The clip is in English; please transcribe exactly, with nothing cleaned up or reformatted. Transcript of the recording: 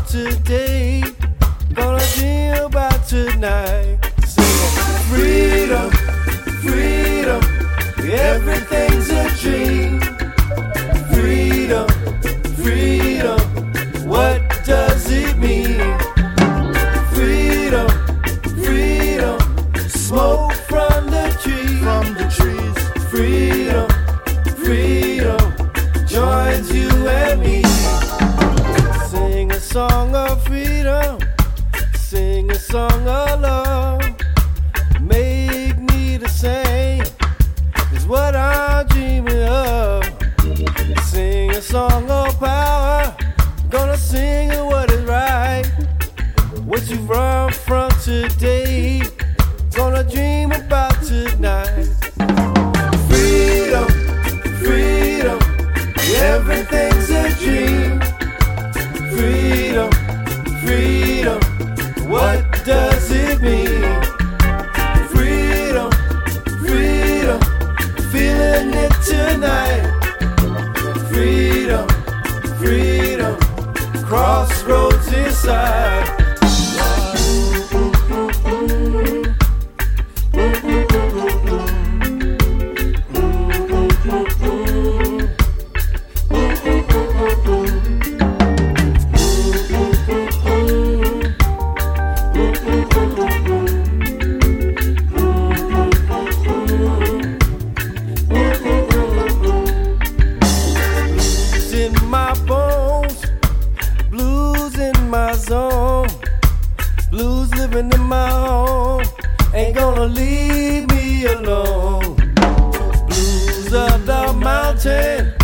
today, gonna dream about tonight. Singing freedom, freedom, everything's a dream. Freedom, freedom, what does it mean? Freedom, freedom, smoke from the trees, from the trees. Freedom, freedom, joins you and me. Sing a song of freedom, sing a song of love. Make me the same is what I'm dreaming of. Sing a song of power, gonna sing what is right. What you run from today, gonna dream about tonight. Freedom, freedom, everything's a dream. Freedom, freedom, what does it mean? Freedom, freedom, feeling it tonight. Freedom, freedom, crossroads inside. My zone, blues living in my home, ain't gonna leave me alone. Blues of the mountain,